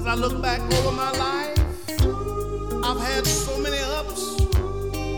I look back over my life, I've had so many